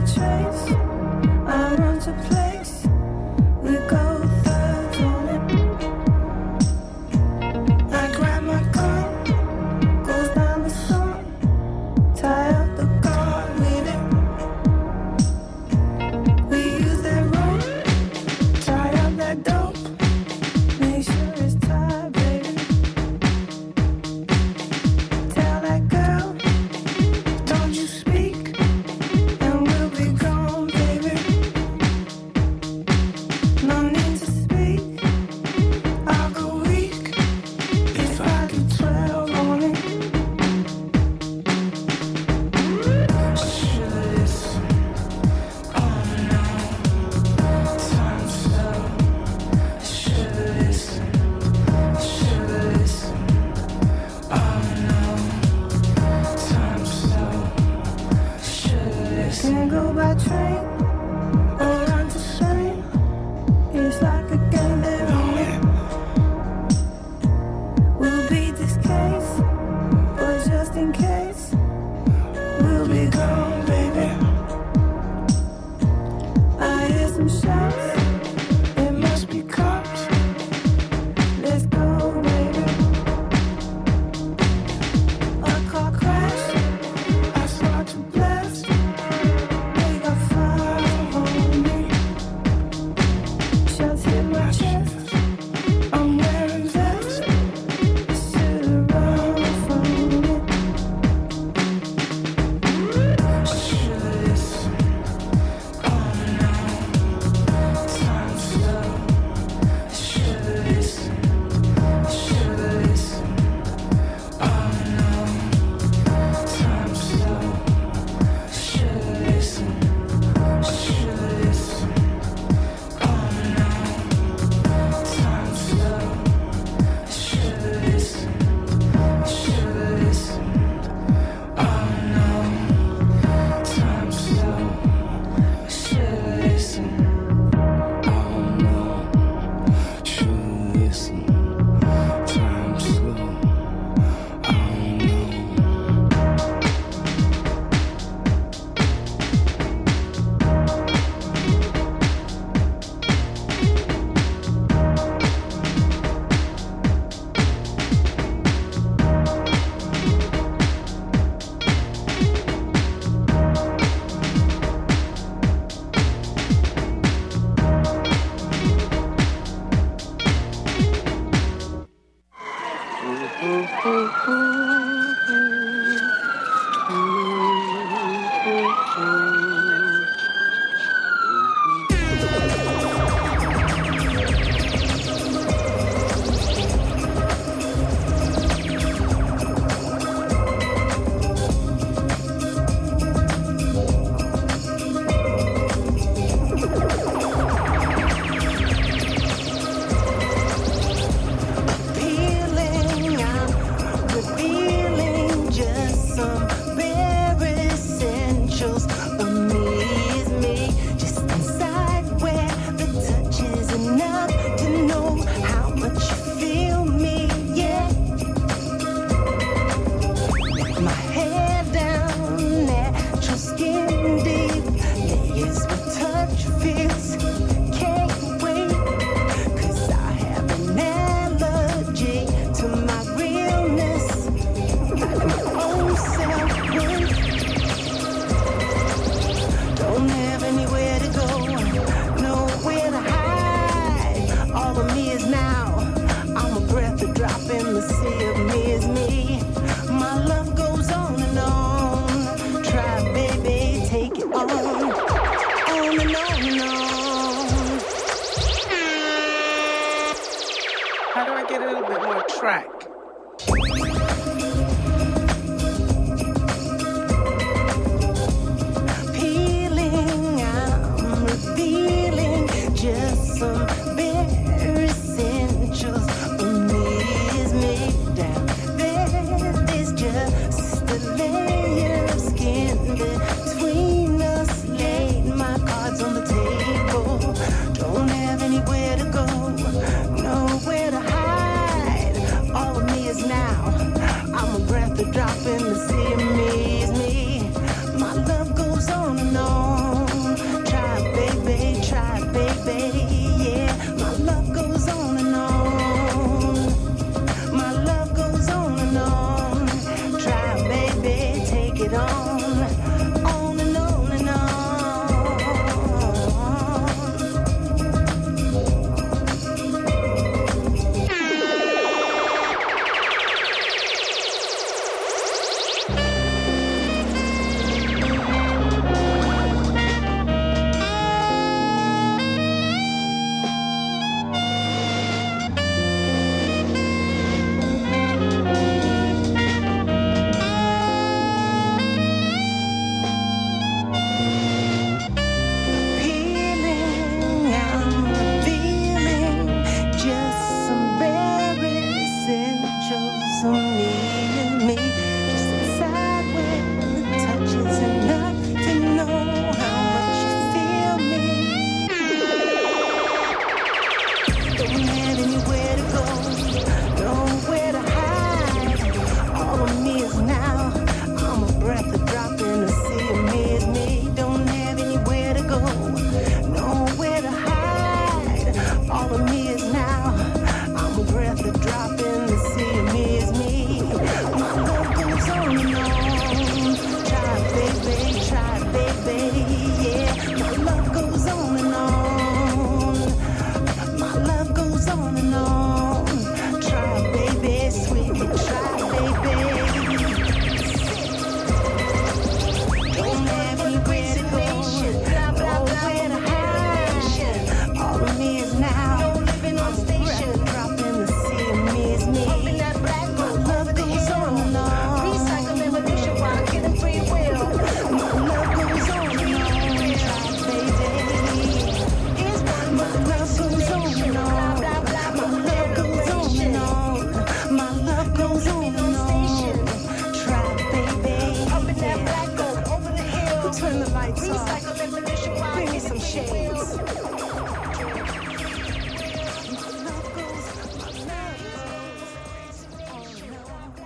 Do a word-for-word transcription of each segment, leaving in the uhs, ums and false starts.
The drop in the sea of me is me. My love goes on and on. baby, yeah. My love goes on and on. My love goes on and on. Try, baby, take it on. On and on and on. Feeling, I'm feeling just some very essentials of me and me. Just inside where the touch is enough to know how much you feel me. Don't have anywhere to go, nowhere to hide. All of me is now. I'm a breath, a drop in the sea of me is me. Don't have anywhere to go, nowhere to hide. All of me is now. I'm a breath, a drop in the sea of me is me. My love goes on and on. Try, baby, try, baby, yeah. My love goes on and on. My love goes on and on. Try, baby, sweetly try, baby. Don't have anywhere to go, nowhere to hide. All of me is now. I'm a breath, a drop in the sea of me is me. My love goes on and on. Recycle evolution while getting free will. My love goes on and on. Try, baby. My love goes on and on. My love goes on and on. My love goes on and on. Try, baby. Turn the lights off. Bring me some shades. My love goes, my love goes on and on.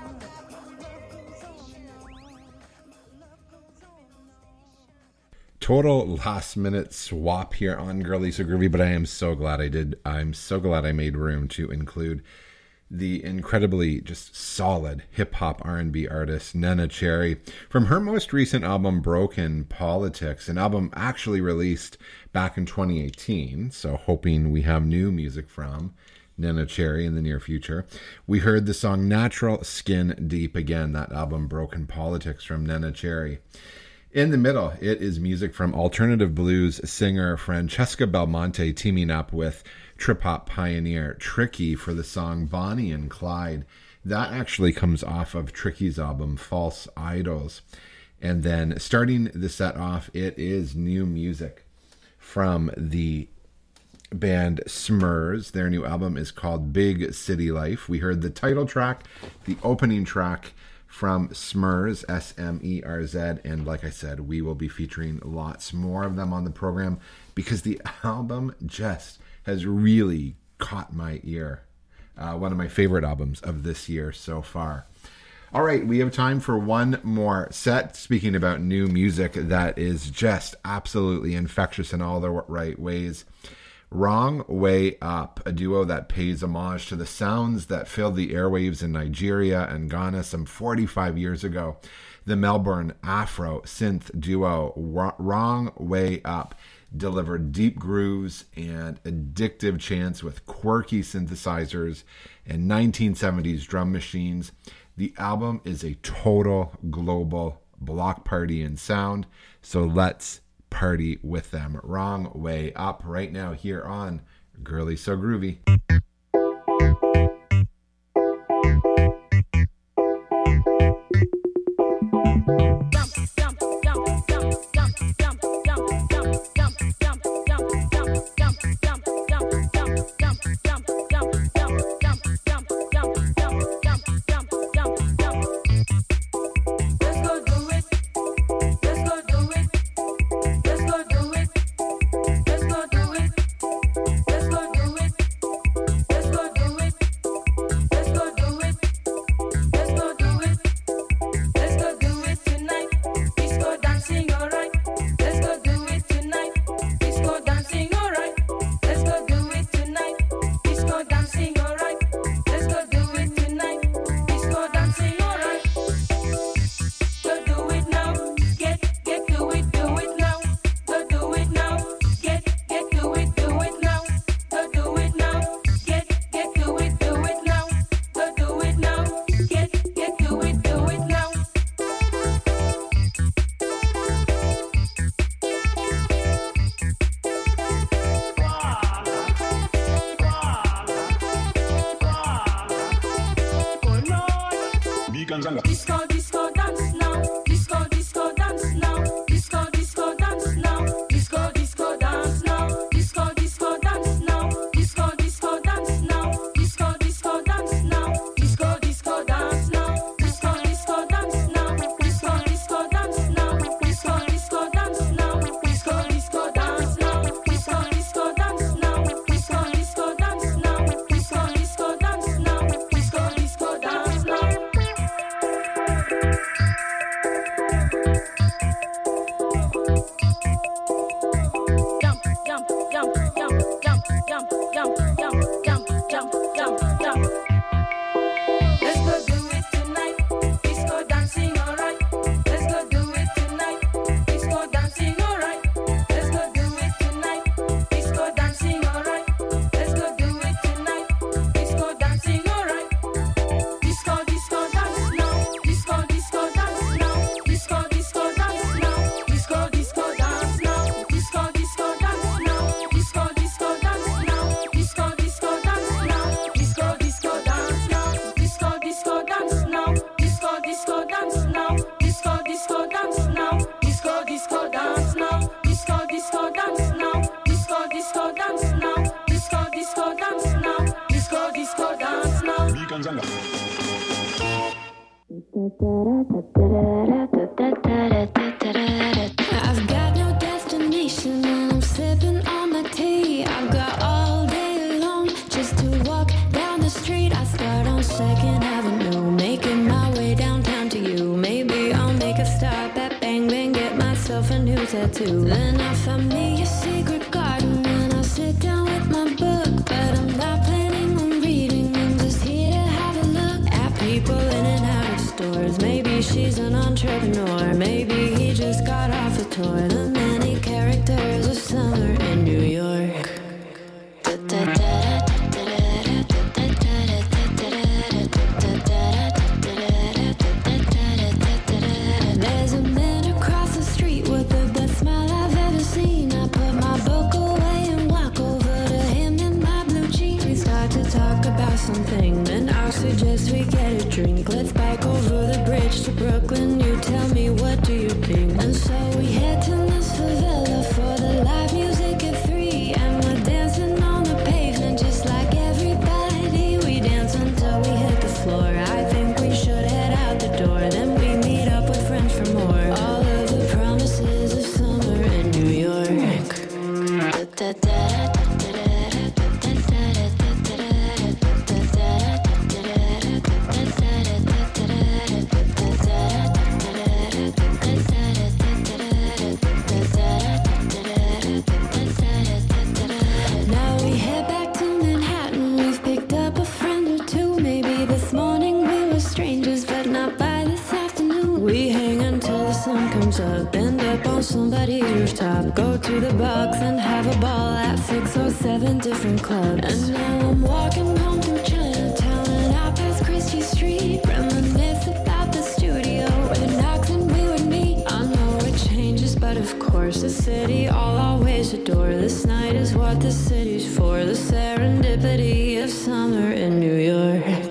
Total last minute swap here on Girly So Groovy, but I am so glad I did. I'm so glad I made room to include the incredibly just solid hip-hop R and B artist Neneh Cherry from her most recent album Broken Politics, an album actually released back in twenty eighteen, so hoping we have new music from Neneh Cherry in the near future. We heard the song Natural Skin Deep, again, that album Broken Politics from Neneh Cherry. In the middle, it is music from alternative blues singer Francesca Belmonte teaming up with trip-hop pioneer Tricky for the song Bonnie and Clyde. That actually comes off of Tricky's album False Idols. And then starting the set off, it is new music from the band Smurs. Their new album is called Big City Life. We heard the title track, the opening track from Smurs, S M E R Z, and like I said, we will be featuring lots more of them on the program because the album just has really caught my ear. Uh, one of my favorite albums of this year so far. All right, we have time for one more set. Speaking about new music that is just absolutely infectious in all the right ways. Wrong Way Up, a duo that pays homage to the sounds that filled the airwaves in Nigeria and Ghana some forty-five years ago. The Melbourne Afro synth duo Wrong Way Up delivered deep grooves and addictive chants with quirky synthesizers and nineteen seventies drum machines. The album is a total global block party in sound, so let's party with them. Wrong Way Up right now here on Girly So Groovy. Disco, disco dance now. Disco, disco dance now. Disco, disco dance now. Disco, disco dance now. Disco, disco dance now. Disco, disco dance now. Disco, disco dance now. Disco, disco dance now. Disco, disco dance now. Disco, disco dance now. Disco, disco dance now. Disco, disco dance now. Disco, disco dance now. Disco, disco dance now. Disco, disco dance now. Disco, disco dance now. Jump, jump, jump, jump, jump, jump, jump, jump, jump, jump, jump, jump. Let's go do it tonight. Disco dancing, alright. Let's go do it tonight. Disco dancing, alright. Let's go do it tonight. Disco dancing, alright. Let's go do it tonight. Disco dancing, alright. Disco, disco dance now. Disco, disco dance now. Disco, disco dance now. Disco, disco dance now. Disco, disco dance now. Disco, disco dance now. Disco, disco dance now. Disco, disco dance now. Disco, disco dance now. Disco, disco dance now. Disco, disco dance now. Disco, disco dance now. Disco, disco dance now. Disco, disco dance now. Disco, disco dance now. Disco, disco dance now. I've got no destination and I'm sipping on my tea. I've got all day long just to walk down the street. I start on Second Avenue, making my way downtown to you. Maybe I'll make a stop at Bang Bang, get myself a new tattoo. Then I find me a secret garden and I'll sit down with my book. But I'm not planning on reading, I'm just here to have a look at people in and out of stores. Maybe she's an entrepreneur, maybe he just got off a tour. The many characters of summer in New York. There's a man across the street with the best smile I've ever seen. I put my book away and walk over to him in my blue jeans. We start to talk about something, then I'll suggest we get a drink. Let's bike over the bridge to Brooklyn. You tell me, what do you think? And so we head to this favela for the live music at three. And we're dancing on the pavement just like everybody. We dance until we hit the floor. I think we should head out the door. Then we meet up with friends for more. All of the promises of summer in New York. Now we head back to Manhattan. We've picked up a friend or two. Maybe this morning we were strangers, but not by this afternoon. We hang until the sun comes up, end up on somebody's rooftop. Go to the box and have a ball at six or seven different clubs. And now I'm walking home through Chinatown and out past Christie Street. Reminisce about the studio where Knox and we would meet. I know it changes, but of course the city I'll always adore. This night is what the city's for. The serendipity of summer in New York.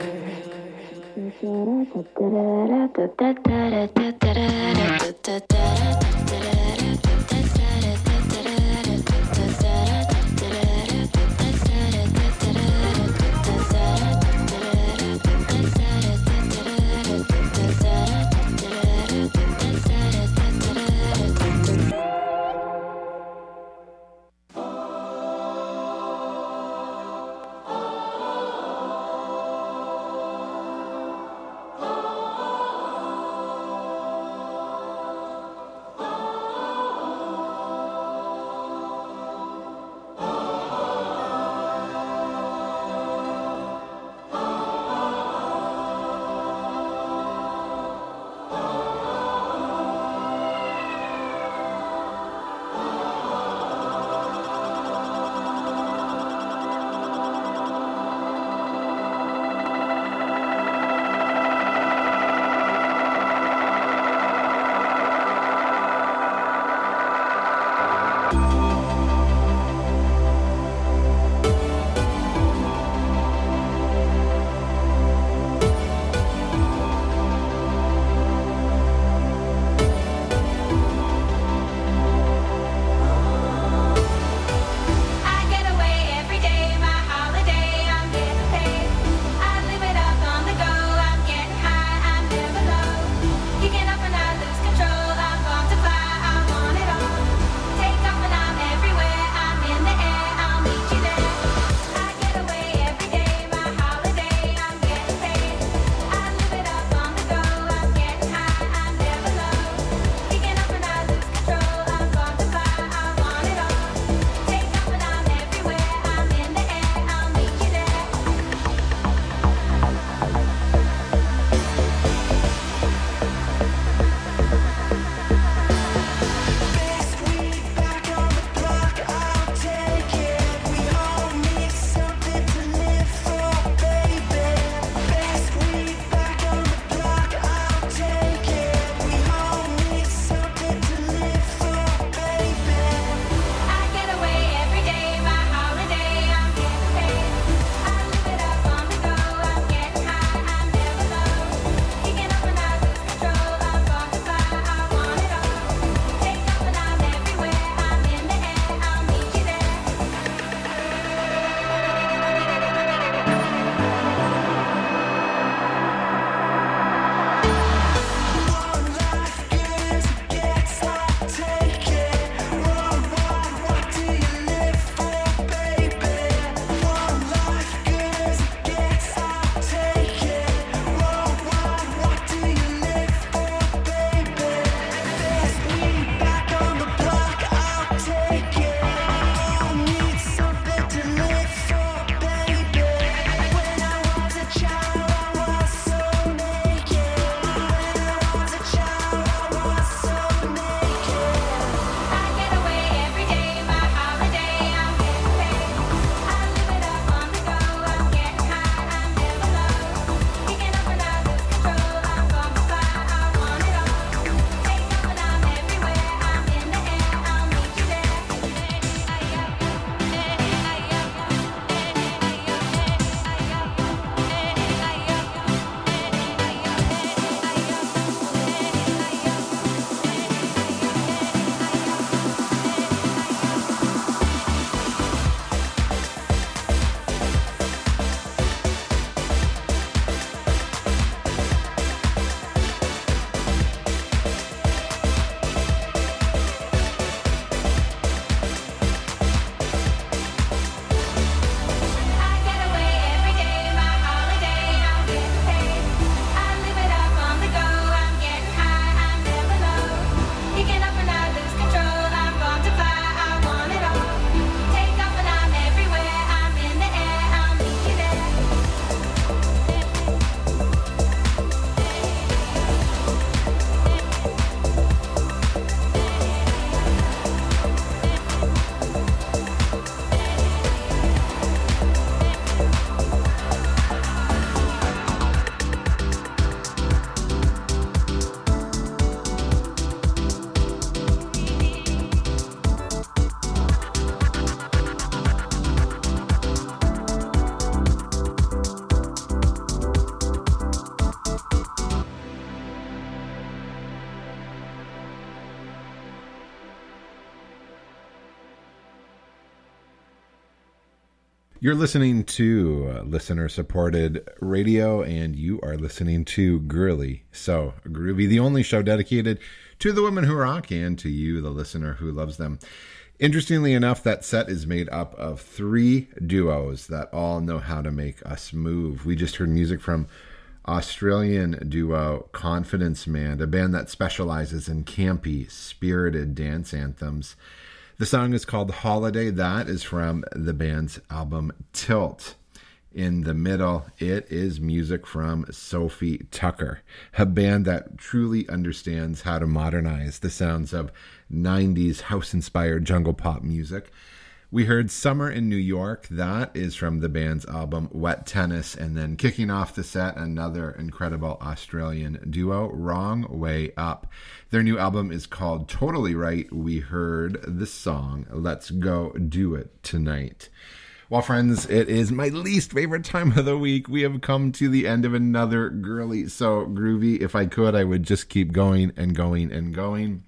You're listening to uh, listener-supported radio, and you are listening to Girly So Groovy, the only show dedicated to the women who rock and to you, the listener who loves them. Interestingly enough, that set is made up of three duos that all know how to make us move. We just heard music from Australian duo Confidence Man, a band that specializes in campy, spirited dance anthems. The song is called Holiday. That is from the band's album Tilt. In the middle, it is music from Sophie Tucker, a band that truly understands how to modernize the sounds of nineties house-inspired jungle pop music. We heard Summer in New York. That is from the band's album Wet Tennis. And then kicking off the set, another incredible Australian duo, Wrong Way Up. Their new album is called Totally Right. We heard the song Let's Go Do It Tonight. Well, friends, it is my least favorite time of the week. We have come to the end of another Girly So Groovy. If I could, I would just keep going and going and going.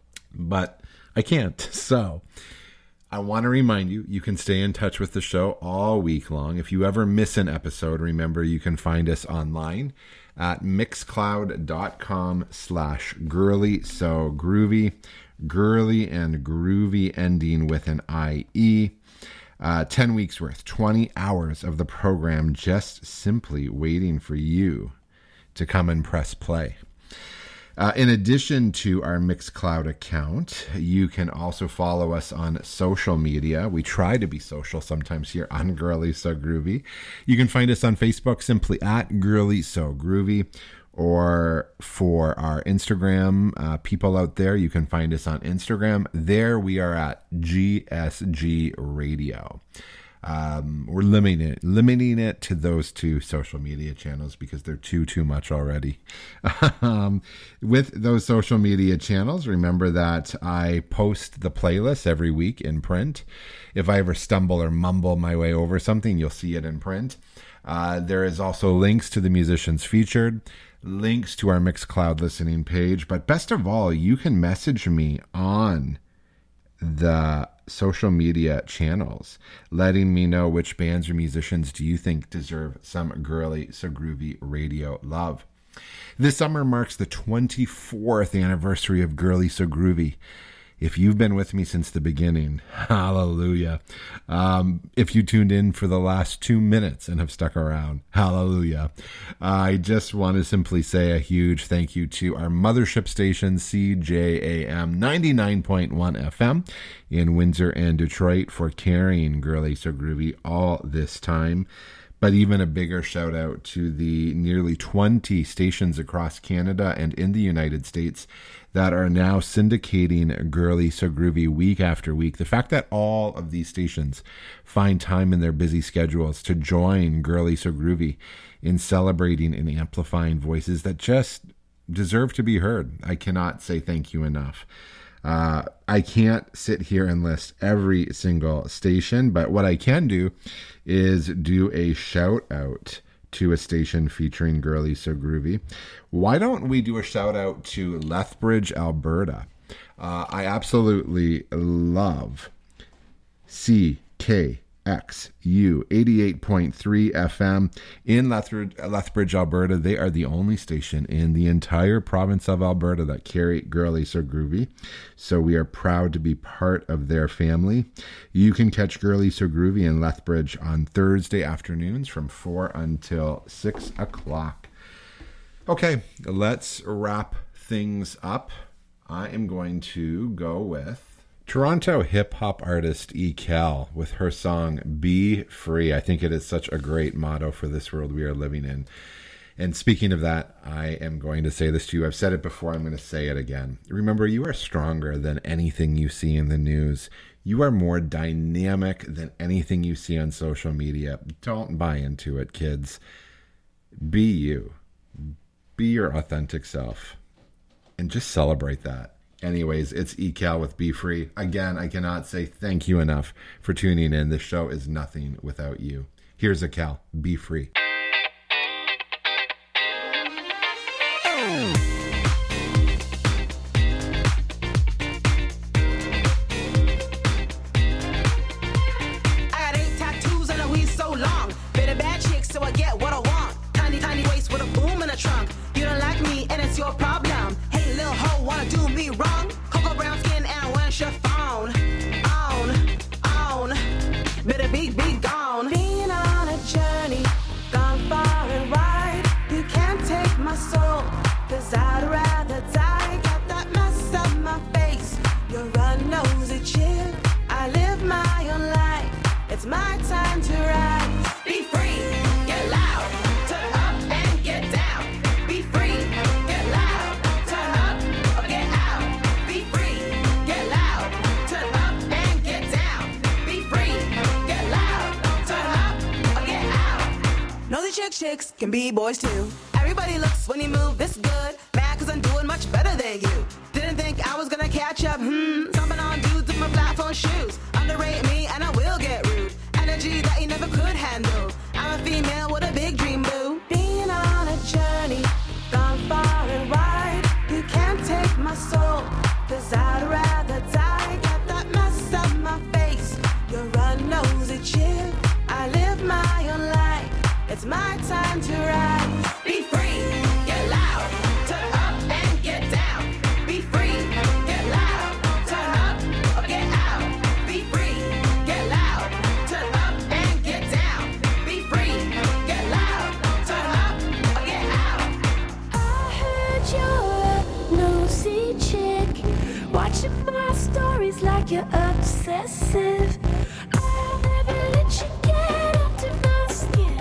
But I can't. So I want to remind you, you can stay in touch with the show all week long. If you ever miss an episode, remember you can find us online at mixcloud.com slash girly so groovy. Girly and groovy ending with an I E. Uh, ten weeks worth, twenty hours of the program just simply waiting for you to come and press play. Uh, in addition to our Mixcloud account, you can also follow us on social media. We try to be social sometimes here on Girly So Groovy. You can find us on Facebook simply at Girly So Groovy, or for our Instagram uh, people out there, you can find us on Instagram. There we are at G S G Radio. Um, we're limiting it, limiting it to those two social media channels because they're too, too much already. um, with those social media channels, remember that I post the playlist every week in print. If I ever stumble or mumble my way over something, you'll see it in print. Uh, there is also links to the musicians featured, links to our Mixcloud listening page, but best of all, you can message me on the social media channels, letting me know which bands or musicians do you think deserve some Girly So Groovy radio love. This summer marks the twenty-fourth anniversary of Girly So Groovy. If you've been with me since the beginning, hallelujah. Um, if you tuned in for the last two minutes and have stuck around, hallelujah. I just want to simply say a huge thank you to our mothership station, C J A M ninety-nine point one F M in Windsor and Detroit, for carrying Girly So Groovy all this time. But even a bigger shout out to the nearly twenty stations across Canada and in the United States that are now syndicating Girly So Groovy week after week. The fact that all of these stations find time in their busy schedules to join Girly So Groovy in celebrating and amplifying voices that just deserve to be heard. I cannot say thank you enough. Uh, I can't sit here and list every single station, but what I can do is do a shout out to a station featuring Girly So Groovy. Why don't we do a shout out to Lethbridge, Alberta? Uh, I absolutely love C K X U eighty-eight point three F M in Lethbridge, Lethbridge, Alberta. They are the only station in the entire province of Alberta that carry Girly So Groovy. So we are proud to be part of their family. You can catch Girly So Groovy in Lethbridge on Thursday afternoons from four until six o'clock. Okay, let's wrap things up. I am going to go with Toronto hip-hop artist E. Cal with her song Be Free. I think it is such a great motto for this world we are living in. And speaking of that, I am going to say this to you. I've said it before. I'm going to say it again. Remember, you are stronger than anything you see in the news. You are more dynamic than anything you see on social media. Don't buy into it, kids. Be you. Be your authentic self. And just celebrate that. Anyways, it's E. Cal with Be Free. Again, I cannot say thank you enough for tuning in. This show is nothing without you. Here's a Cal. Be Free. I got eight tattoos and a weasel. nosy chick. I live my own life. It's my time to rise. Be free, get loud, turn up and get down. Be free, get loud, turn up or get out. Be free, get loud, turn up and get down. Be free, get loud, turn up or get out. Nosy chick chicks can be boys too. Everybody looks when you move this good. Mad cause I'm doing much better than you. Didn't think I was gonna catch up, hmm. Stomping on dudes with my platform shoes. Underrate me and I will get rude. Energy that you never could handle. I'm a female with a big dream, boo. Being on a journey, gone far and wide. You can't take my soul, cause I'd rather die. Got that mess on my face. You're a nosy chick. I live my own life. It's my time to rise. Be free, get loud, turn up and get down. Be free, get loud, turn up or get out. Be free, get loud, turn up and get down. Be free, get loud, turn up or get out. I heard you're a nosy chick, watching my stories like you're obsessive. I'll never let you get under my skin.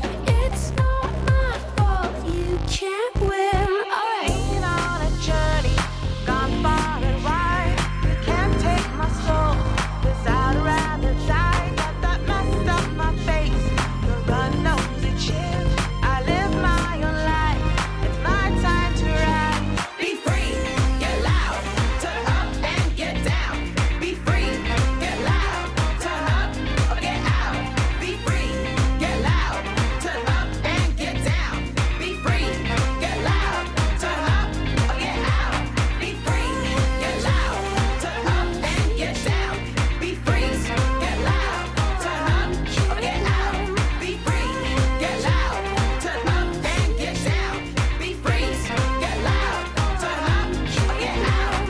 It's not my fault, you can't win. Alright. Being on a journey, gone far and wide. You can't take my soul, cause I'd rather die. Got that mess up my face. You're a nosy chick. I live my own life. It's my time to rise. Be free, get loud, turn up and get down. Be free, get loud, turn up or get out. Be free, get loud, turn up and get down. Be free, get loud, turn up or get out. Be free, get loud, turn up and get down. Be free, get loud, turn up or get out. Be free, get loud, turn up and get down. Be free, get loud, turn up or get out.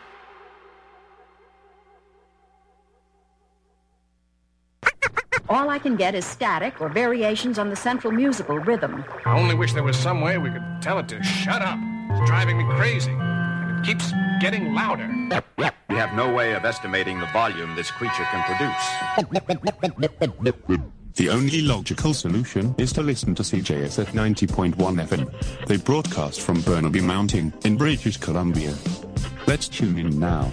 All I can get is static or variations on the central musical rhythm. I only wish there was some way we could tell it to shut up. It's driving me crazy. And it keeps getting louder. We have no way of estimating the volume this creature can produce. The only logical solution is to listen to C J S at ninety point one F M. They broadcast from Burnaby Mountain in British Columbia. Let's tune in now.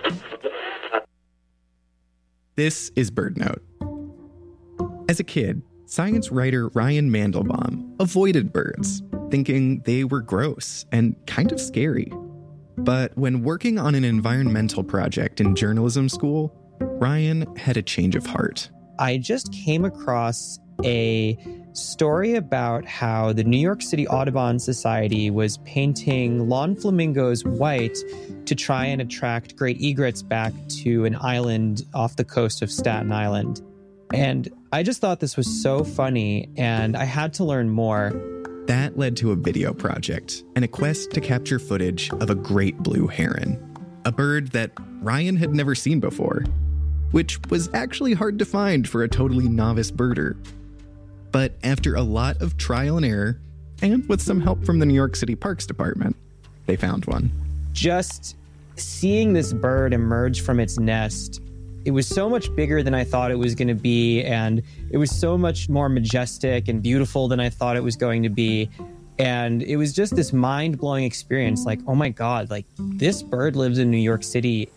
This is BirdNote. As a kid, science writer Ryan Mandelbaum avoided birds, thinking they were gross and kind of scary. But when working on an environmental project in journalism school, Ryan had a change of heart. I just came across a story about how the New York City Audubon Society was painting lawn flamingos white to try and attract great egrets back to an island off the coast of Staten Island. And I just thought this was so funny, and I had to learn more. That led to a video project and a quest to capture footage of a great blue heron, a bird that Ryan had never seen before, which was actually hard to find for a totally novice birder. But after a lot of trial and error, and with some help from the New York City Parks Department, they found one. Just seeing this bird emerge from its nest, it was so much bigger than I thought it was going to be, and it was so much more majestic and beautiful than I thought it was going to be. And it was just this mind-blowing experience, like, oh my God, like, this bird lives in New York City.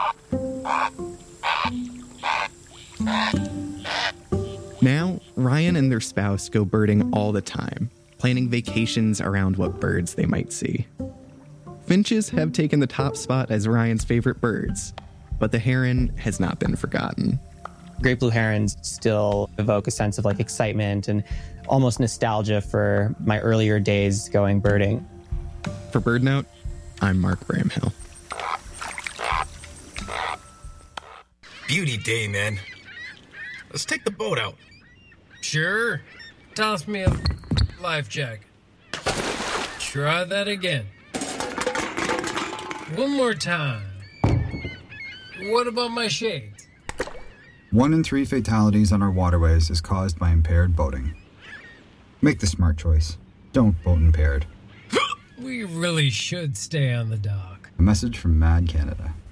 Now, Ryan and their spouse go birding all the time, planning vacations around what birds they might see. Finches have taken the top spot as Ryan's favorite birds, but the heron has not been forgotten. Great blue herons still evoke a sense of like excitement and almost nostalgia for my earlier days going birding. For BirdNote, I'm Mark Bramhill. Beauty day, man. Let's take the boat out. Sure. Toss me a life jacket. Try that again. One more time. What about my shades? One in three fatalities on our waterways is caused by impaired boating. Make the smart choice. Don't boat impaired. We really should stay on the dock. A message from Mad Canada.